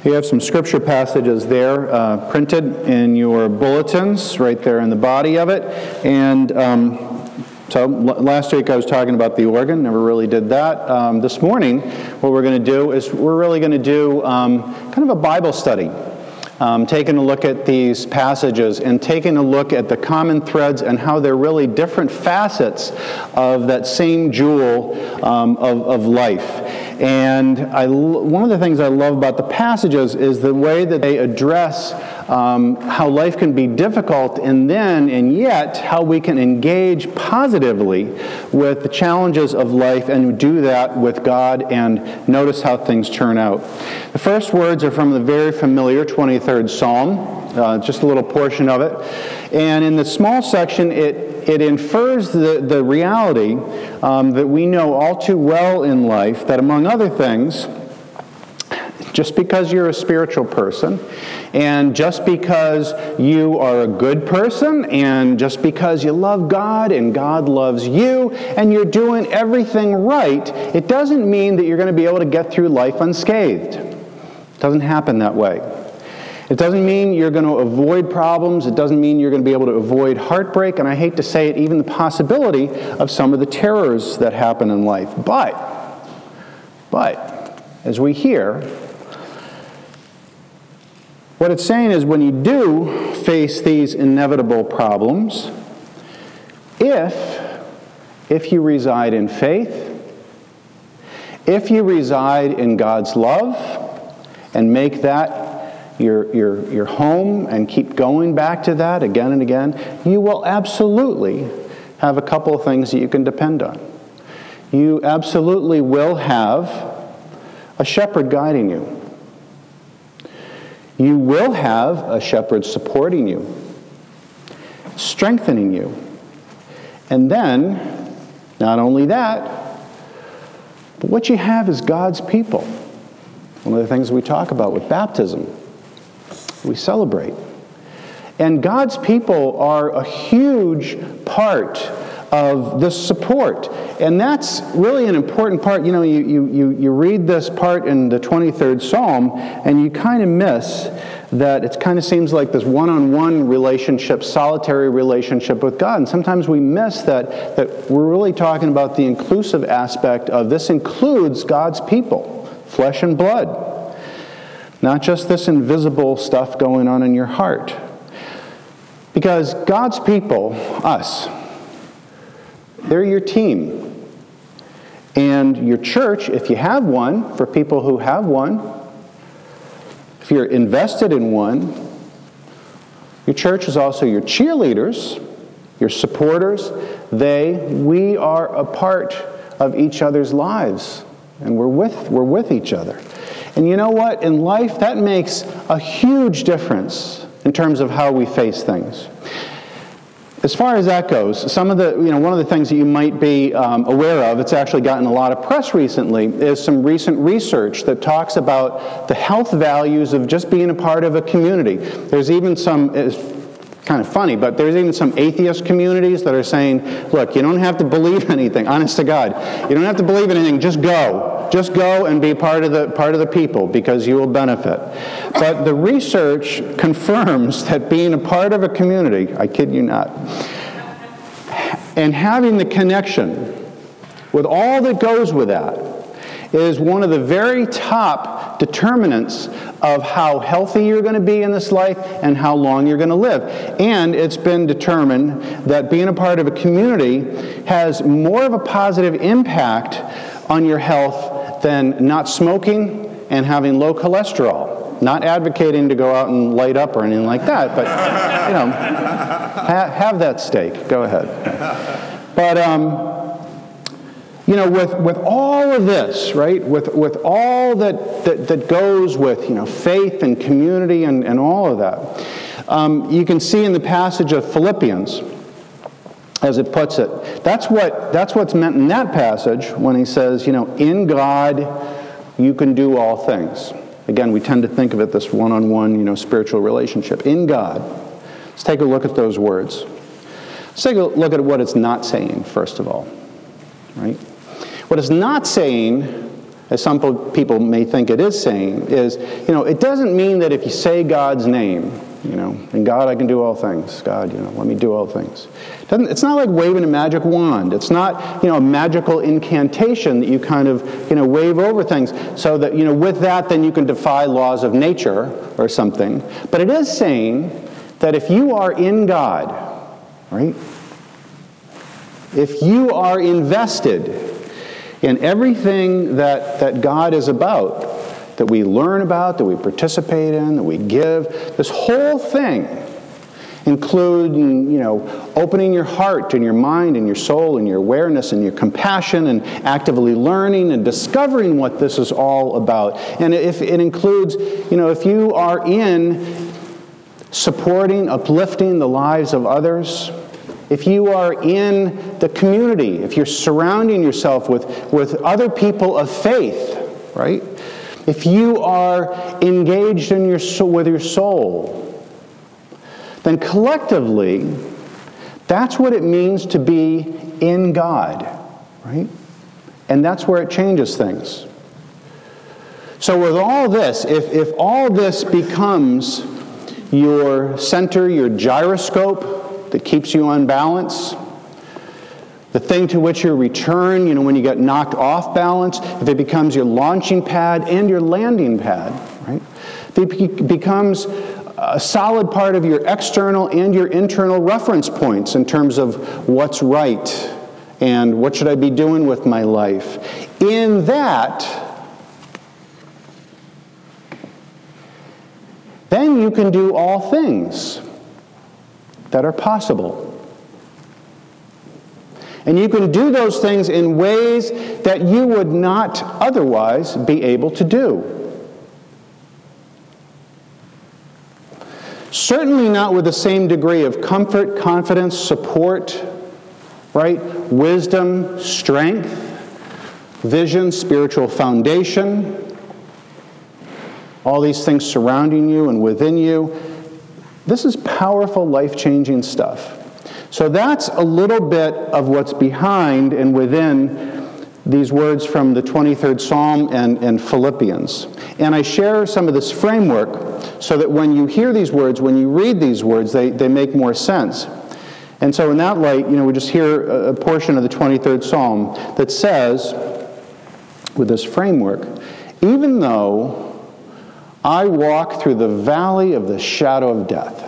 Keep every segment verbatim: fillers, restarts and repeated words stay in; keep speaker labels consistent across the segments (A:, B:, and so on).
A: You have some scripture passages there uh, printed in your bulletins, right there in the body of it. And um, so l- last week I was talking about the organ, never really did that. Um, this morning, what we're going to do is we're really going to do um, kind of a Bible study. Um, taking a look at these passages and taking a look at the common threads and how they're really different facets of that same jewel um, of, of life. And I, one of the things I love about the passages is the way that they address um, how life can be difficult, and then, and yet, how we can engage positively with the challenges of life and do that with God and notice how things turn out. The first words are from the very familiar twenty-third Psalm, uh, just a little portion of it. And in the small section, it It infers the, the reality um, that we know all too well in life, that among other things, just because you're a spiritual person, and just because you are a good person, and just because you love God and God loves you, and you're doing everything right, it doesn't mean that you're going to be able to get through life unscathed. It doesn't happen that way. It doesn't mean you're going to avoid problems. It doesn't mean you're going to be able to avoid heartbreak, and I hate to say it, even the possibility of some of the terrors that happen in life. But, but, as we hear, what it's saying is when you do face these inevitable problems, if, if you reside in faith, if you reside in God's love, and make that Your, your, your home and keep going back to that again and again, you will absolutely have a couple of things that you can depend on. You absolutely will have a shepherd guiding you. You will have a shepherd supporting you, strengthening you. And then, not only that, but what you have is God's people. One of the things we talk about with baptism, we celebrate. And God's people are a huge part of this support. And that's really an important part. You know, you, you, you, you read this part in the twenty-third Psalm, and you kind of miss that it kind of seems like this one-on-one relationship, solitary relationship with God. And sometimes we miss that, that we're really talking about the inclusive aspect of this includes God's people, flesh and blood. Not just this invisible stuff going on in your heart. Because God's people, us, they're your team. And your church, if you have one, for people who have one, if you're invested in one, your church is also your cheerleaders, your supporters. They, we are a part of each other's lives. And we're with, we're with each other. And you know what? In life, that makes a huge difference in terms of how we face things. As far as that goes, some of the, you know, one of the things that you might be um, aware of, it's actually gotten a lot of press recently, is some recent research that talks about the health values of just being a part of a community. There's even some, it's kind of funny, but there's even some atheist communities that are saying, look, you don't have to believe anything, honest to God. You don't have to believe anything, just go. Just go and be part of the part of the people because you will benefit. But the research confirms that being a part of a community, I kid you not, and having the connection with all that goes with that is one of the very top determinants of how healthy you're going to be in this life and how long you're going to live. And it's been determined that being a part of a community has more of a positive impact on your health than not smoking and having low cholesterol. Not advocating to go out and light up or anything like that, but, you know, ha- have that steak. Go ahead. But, um, you know, with, with all of this, right, with, with all that, that, that goes with, you know, faith and community and, and all of that, um, you can see in the passage of Philippians, as it puts it, that's what that's what's meant in that passage when he says, you know, in God you can do all things. Again, we tend to think of it this one-on-one, you know, spiritual relationship. In God. Let's take a look at those words. Let's take a look at what it's not saying, first of all. Right? What it's not saying as some people may think it is saying, is, you know, it doesn't mean that if you say God's name, you know, and God, I can do all things. God, you know, let me do all things. It doesn't, it's not like waving a magic wand. It's not, you know, a magical incantation that you kind of, you know, wave over things so that, you know, with that then you can defy laws of nature or something. But it is saying that if you are in God, right, if you are invested in everything that, that God is about, that we learn about, that we participate in, that we give, this whole thing, including, you know, opening your heart and your mind and your soul and your awareness and your compassion and actively learning and discovering what this is all about. And if it includes, you know, if you are in supporting, uplifting the lives of others, if you are in the community, if you're surrounding yourself with, with other people of faith, right? If you are engaged in your soul, with your soul, then collectively, that's what it means to be in God, right? And that's where it changes things. So with all this, if, if all this becomes your center, your gyroscope that keeps you on balance, the thing to which you return, you know, when you get knocked off balance, if it becomes your launching pad and your landing pad, right? If it becomes a solid part of your external and your internal reference points in terms of what's right and what should I be doing with my life. In that, then you can do all things that are possible. And you can do those things in ways that you would not otherwise be able to do. Certainly not with the same degree of comfort, confidence, support, right? Wisdom, strength, vision, spiritual foundation, all these things surrounding you and within you. This is powerful, life-changing stuff. So that's a little bit of what's behind and within these words from the twenty-third Psalm and, and Philippians. And I share some of this framework so that when you hear these words, when you read these words, they, they make more sense. And so in that light, you know, we just hear a, a portion of the twenty-third Psalm that says, with this framework, even though I walk through the valley of the shadow of death,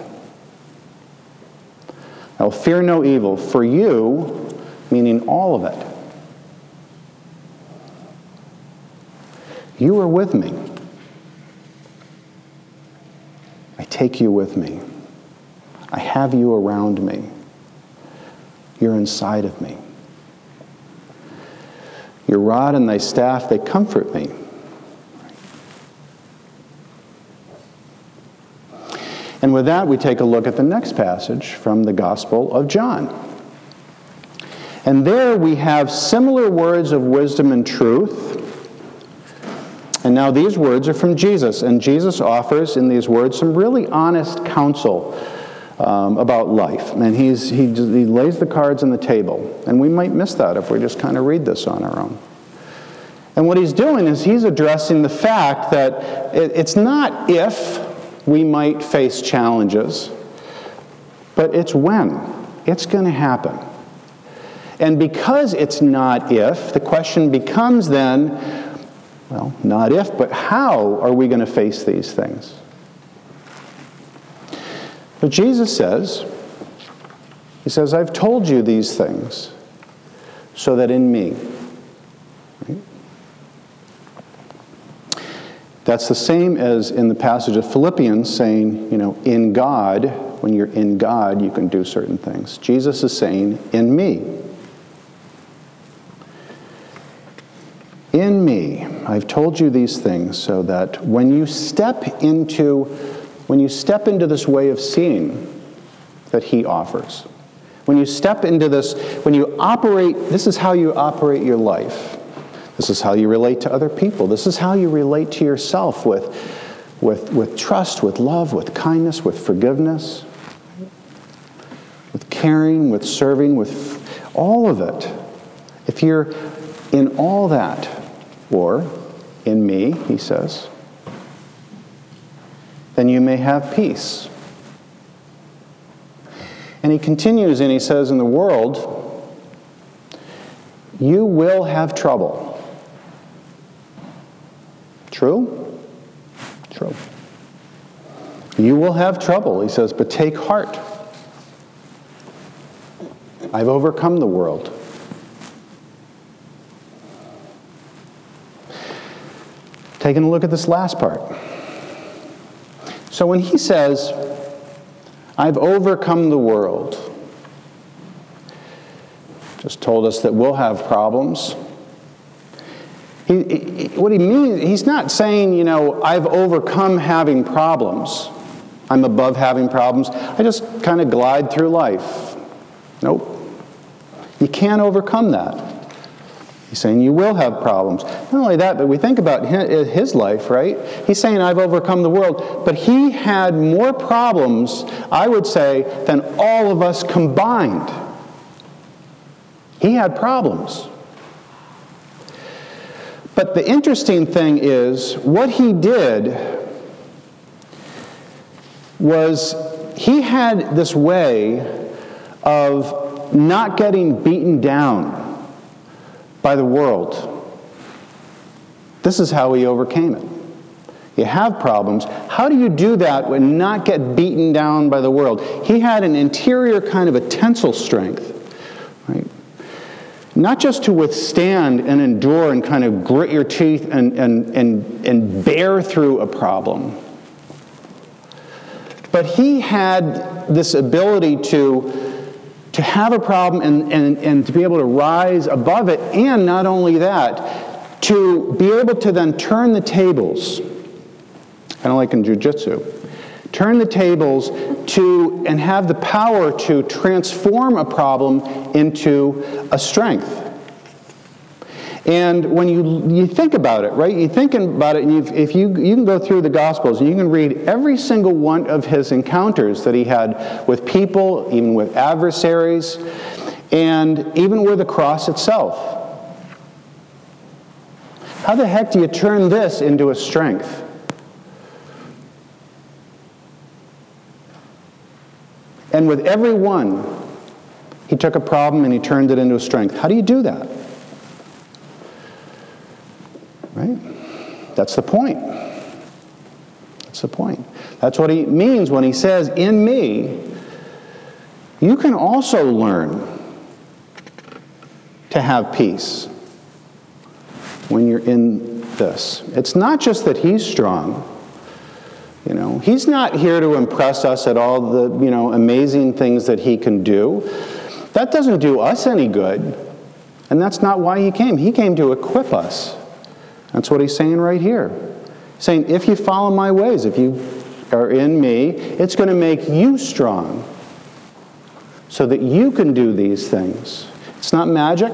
A: I will fear no evil, for you, meaning all of it, you are with me. I take you with me. I have you around me. You're inside of me. Your rod and thy staff, they comfort me. And with that, we take a look at the next passage from the Gospel of John. And there we have similar words of wisdom and truth. And now these words are from Jesus. And Jesus offers in these words some really honest counsel um, about life. And he's, he, he lays the cards on the table. And we might miss that if we just kind of read this on our own. And what he's doing is he's addressing the fact that it, it's not if we might face challenges, but it's when. It's going to happen. And because it's not if, the question becomes then, well, not if, but how are we going to face these things? But Jesus says, he says, I've told you these things so that in me. Right? That's the same as in the passage of Philippians saying, you know, in God, when you're in God, you can do certain things. Jesus is saying, in me. In me, I've told you these things so that when you step into, when you step into this way of seeing that he offers, when you step into this, when you operate, this is how you operate your life. This is how you relate to other people. This is how you relate to yourself with, with, with trust, with love, with kindness, with forgiveness, with caring, with serving, with all of it. If you're in all that, or in me, he says, then you may have peace. And he continues and he says, in the world, you will have trouble. True? True. You will have trouble, he says, but take heart. I've overcome the world. Taking a look at this last part. So when he says, I've overcome the world, just told us that we'll have problems. He, he, what he means, he's not saying, you know, I've overcome having problems. I'm above having problems. I just kind of glide through life. Nope. You can't overcome that. He's saying you will have problems. Not only that, but we think about his life, right? He's saying, I've overcome the world. But he had more problems, I would say, than all of us combined. He had problems. But the interesting thing is, what he did was he had this way of not getting beaten down by the world. This is how he overcame it. You have problems. How do you do that and not get beaten down by the world? He had an interior kind of a tensile strength, right? Not just to withstand and endure and kind of grit your teeth and, and, and, and bear through a problem, but he had this ability to to have a problem and, and, and to be able to rise above it, and not only that, to be able to then turn the tables, kind of like in jiu-jitsu, turn the tables to and have the power to transform a problem into a strength. And when you you think about it, right? You think about it, and you've, if you you can go through the Gospels and you can read every single one of his encounters that he had with people, even with adversaries, and even with the cross itself. How the heck do you turn this into a strength? And with every one, he took a problem and he turned it into a strength. How do you do that? Right? That's the point. That's the point. That's what he means when he says, in me, you can also learn to have peace when you're in this. It's not just that he's strong. You know, he's not here to impress us at all the, you know, amazing things that he can do. That doesn't do us any good. And that's not why he came. He came to equip us. That's what he's saying right here. He's saying, if you follow my ways, if you are in me, it's going to make you strong so that you can do these things. It's not magic.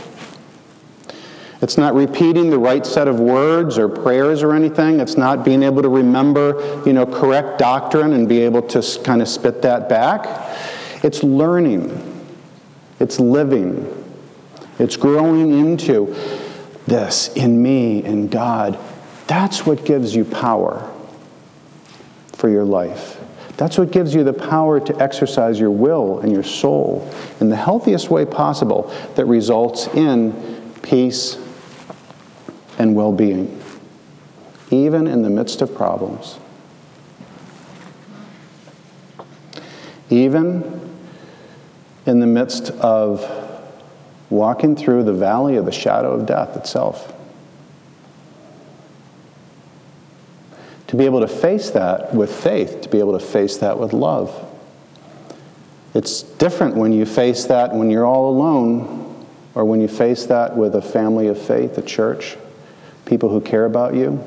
A: It's not repeating the right set of words or prayers or anything. It's not being able to remember, you know, correct doctrine and be able to kind of spit that back. It's learning. It's living. It's growing into this in me, in God. That's what gives you power for your life. That's what gives you the power to exercise your will and your soul in the healthiest way possible that results in peace and well-being, even in the midst of problems. Even in the midst of walking through the valley of the shadow of death itself. To be able to face that with faith, to be able to face that with love. It's different when you face that when you're all alone, or when you face that with a family of faith, a church, people who care about you,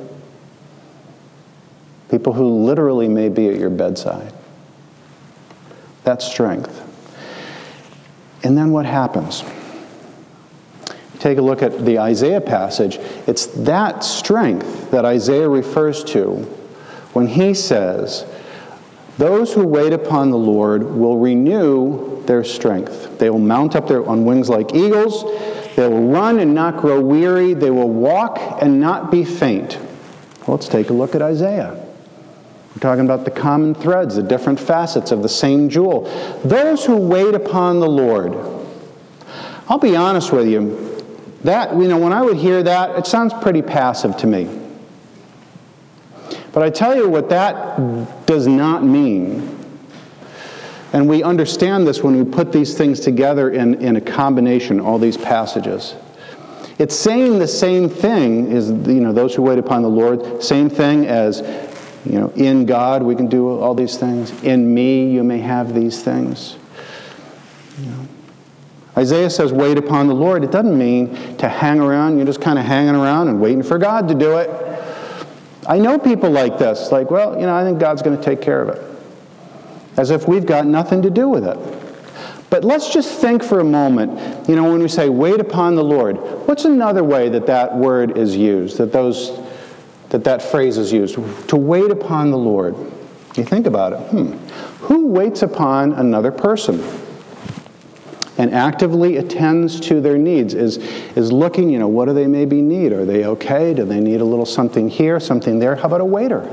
A: people who literally may be at your bedside. That's strength. And then what happens? Take a look at the Isaiah passage. It's that strength that Isaiah refers to when he says, those who wait upon the Lord will renew their strength. They will mount up their, on wings like eagles. They will run and not grow weary. They will walk and not be faint. Well, let's take a look at Isaiah. We're talking about the common threads, the different facets of the same jewel. Those who wait upon the Lord. I'll be honest with you. That, you know, when I would hear that, it sounds pretty passive to me. But I tell you what that does not mean. And we understand this when we put these things together in, in a combination, all these passages. It's saying the same thing as, you know, those who wait upon the Lord, same thing as, you know, in God we can do all these things. In me you may have these things. You know. Isaiah says, wait upon the Lord. It doesn't mean to hang around. You're just kind of hanging around and waiting for God to do it. I know people like this, like, well, you know, I think God's going to take care of it. As if we've got nothing to do with it. But let's just think for a moment, you know, when we say, wait upon the Lord, what's another way that that word is used, that those, that that phrase is used? To wait upon the Lord. You think about it. Hmm. Who waits upon another person and actively attends to their needs, is, is looking, you know, what do they maybe need? Are they okay? Do they need a little something here, something there? How about a waiter?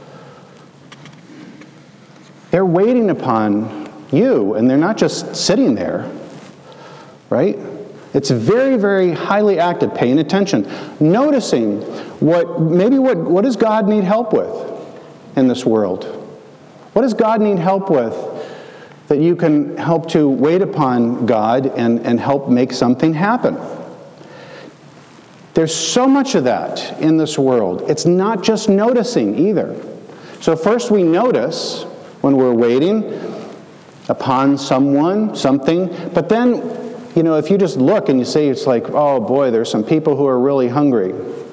A: They're waiting upon you, and they're not just sitting there, right? It's very, very highly active, paying attention, noticing what, maybe what, what does God need help with in this world? What does God need help with that you can help to wait upon God and, and help make something happen? There's so much of that in this world. It's not just noticing either. So first we notice when we're waiting upon someone, something, but then, you know, if you just look and you say, it's like, oh boy, there's some people who are really hungry.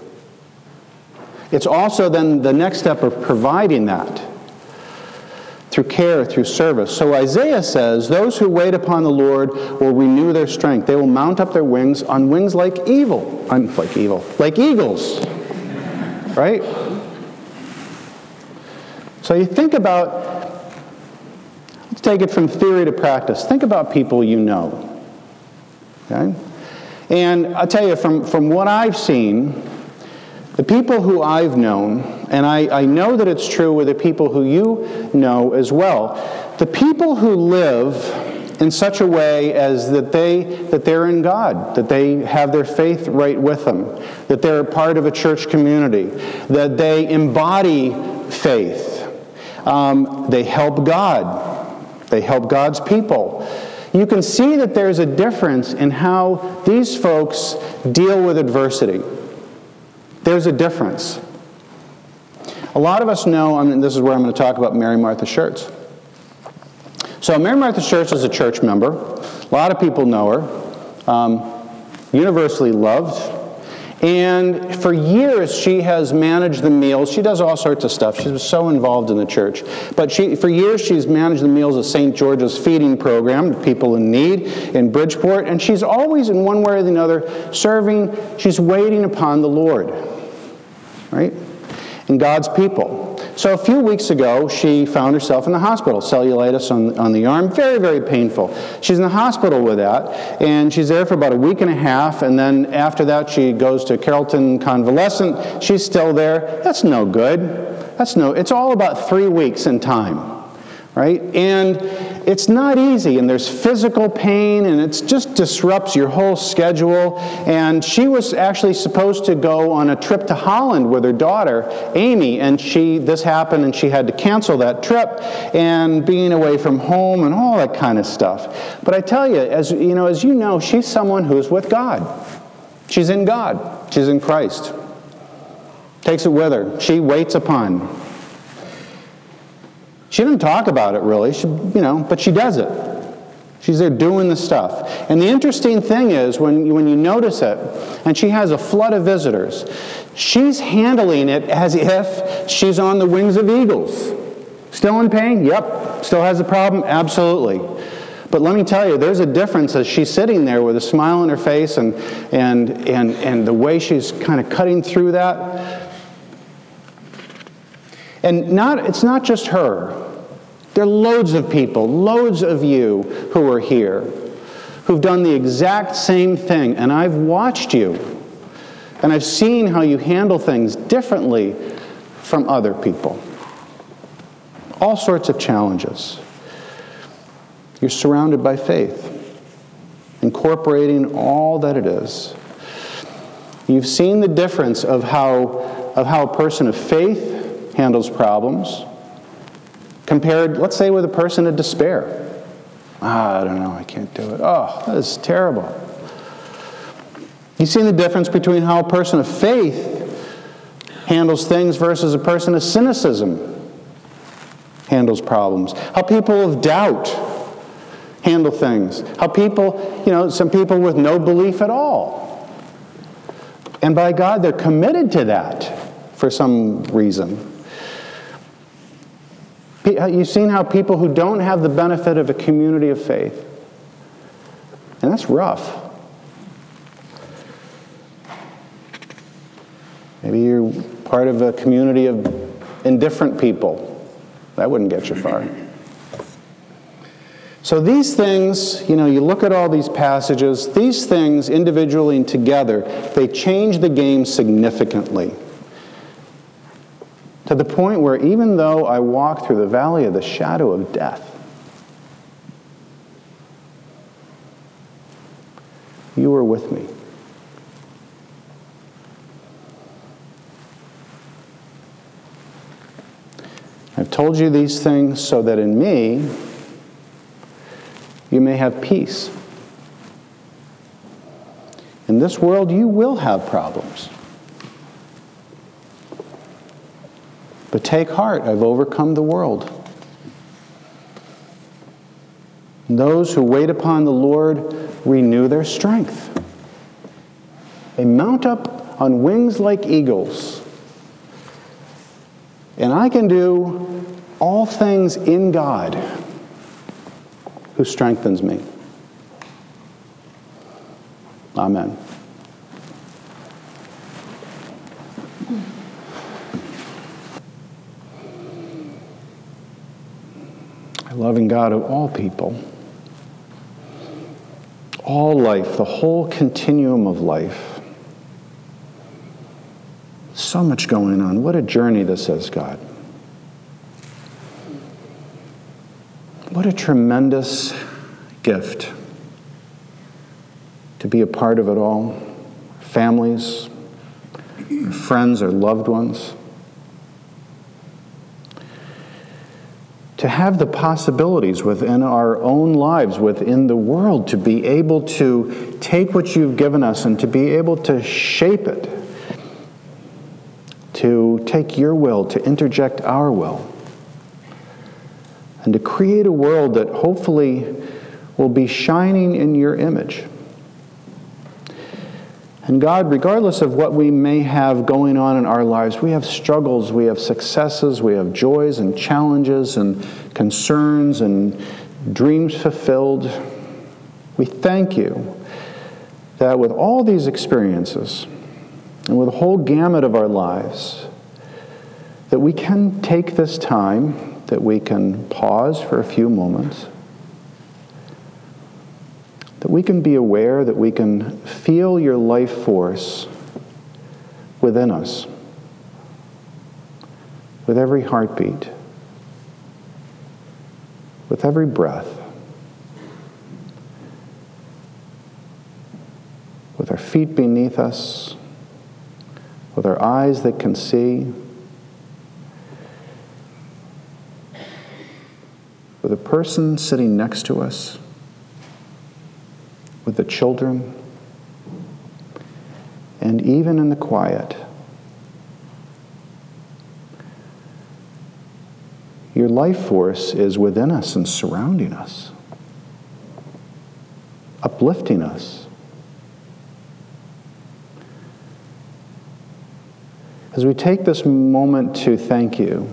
A: It's also then the next step of providing that through care, through service. So Isaiah says, those who wait upon the Lord will renew their strength. They will mount up their wings on wings like evil. I'm like evil. Like eagles. Right? So you think about, let's take it from theory to practice. Think about people you know. Okay? And I'll tell you, from, from what I've seen, the people who I've known, and I, I know that it's true with the people who you know as well, the people who live in such a way as that they that they're in God, that they have their faith right with them, that they're a part of a church community, that they embody faith, um, they help God, they help God's people. You can see that there's a difference in how these folks deal with adversity. There's a difference. A lot of us know, I mean, this is where I'm going to talk about Mary Martha Schertz. So Mary Martha Schertz is a church member. A lot of people know her. Um, universally loved. And for years she has managed the meals. She does all sorts of stuff. She's so involved in the church. But she, for years she's managed the meals of Saint George's feeding program, people in need in Bridgeport. And she's always, in one way or the other, serving. She's waiting upon the Lord. Right? And God's people. So a few weeks ago, she found herself in the hospital, cellulitis on, on the arm, very, very painful. She's in the hospital with that, and she's there for about a week and a half, and then after that she goes to Carrollton Convalescent. She's still there. That's no good. That's no, it's all about three weeks in time, right? And it's not easy, and there's physical pain, and it just disrupts your whole schedule. And she was actually supposed to go on a trip to Holland with her daughter, Amy, and she this happened, and she had to cancel that trip, and being away from home and all that kind of stuff. But I tell you, as you know, as you know, she's someone who's with God. She's in God. She's in Christ. Takes it with her. She waits upon. She didn't talk about it really, she, you know, but she does it. She's there doing the stuff. And the interesting thing is, when you, when you notice it, and she has a flood of visitors, she's handling it as if she's on the wings of eagles. Still in pain? Yep. Still has a problem? Absolutely. But let me tell you, there's a difference as she's sitting there with a smile on her face and, and, and, and the way she's kind of cutting through that. And not, it's not just her. There are loads of people, loads of you who are here, who've done the exact same thing, and I've watched you, and I've seen how you handle things differently from other people. All sorts of challenges. You're surrounded by faith, incorporating all that it is. You've seen the difference of how, of how a person of faith handles problems compared, let's say, with a person of despair. Ah, I don't know, I can't do it. Oh, that is terrible. You've seen the difference between how a person of faith handles things versus a person of cynicism handles problems. How people of doubt handle things. How people, you know, some people with no belief at all. And by God, they're committed to that for some reason. You've seen how people who don't have the benefit of a community of faith, and that's rough. Maybe you're part of a community of indifferent people. That wouldn't get you far. So these things, you know, you look at all these passages, these things individually and together, they change the game significantly. To the point where even though I walk through the valley of the shadow of death, you are with me. I've told you these things so that in me, you may have peace. In this world, you will have problems. But take heart, I've overcome the world. And those who wait upon the Lord renew their strength. They mount up on wings like eagles. And I can do all things in God who strengthens me. Amen. Loving God of all people, all life, the whole continuum of life. So much going on. What a journey this is, God. What a tremendous gift to be a part of it all. Families, friends, or loved ones. To have the possibilities within our own lives, within the world, to be able to take what you've given us and to be able to shape it, to take your will, to interject our will, and to create a world that hopefully will be shining in your image. And God, regardless of what we may have going on in our lives, we have struggles, we have successes, we have joys and challenges and concerns and dreams fulfilled. We thank you that with all these experiences and with the whole gamut of our lives, that we can take this time, that we can pause for a few moments, that we can be aware, that we can feel your life force within us, with every heartbeat, with every breath, with our feet beneath us, with our eyes that can see, with a person sitting next to us, with the children, and even in the quiet. Your life force is within us and surrounding us, uplifting us. As we take this moment to thank you,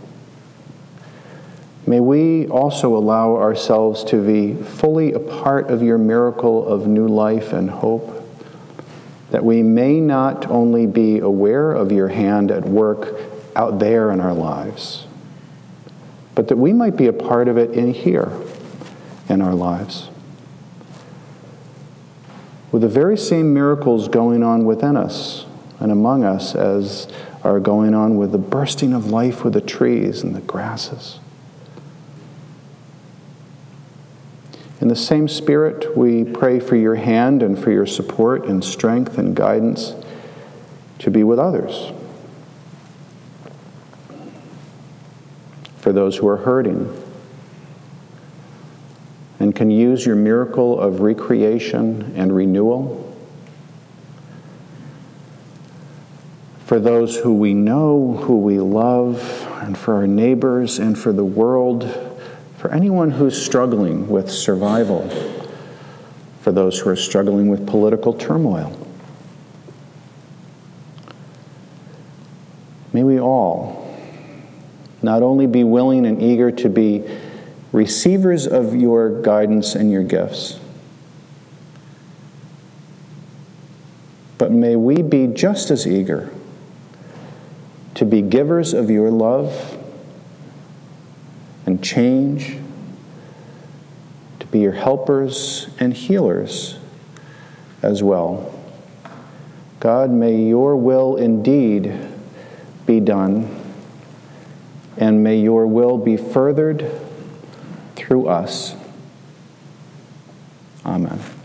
A: may we also allow ourselves to be fully a part of your miracle of new life and hope, that we may not only be aware of your hand at work out there in our lives, but that we might be a part of it in here in our lives. with the very same miracles going on within us and among us as are going on with the bursting of life with the trees and the grasses. In the same spirit, we pray for your hand and for your support and strength and guidance to be with others. For those who are hurting and can use your miracle of recreation and renewal. For those who we know, who we love, and for our neighbors and for the world, for anyone who's struggling with survival, for those who are struggling with political turmoil. May we all not only be willing and eager to be receivers of your guidance and your gifts, but may we be just as eager to be givers of your love and change, to be your helpers and healers as well. God, may your will indeed be done, and may your will be furthered through us. Amen.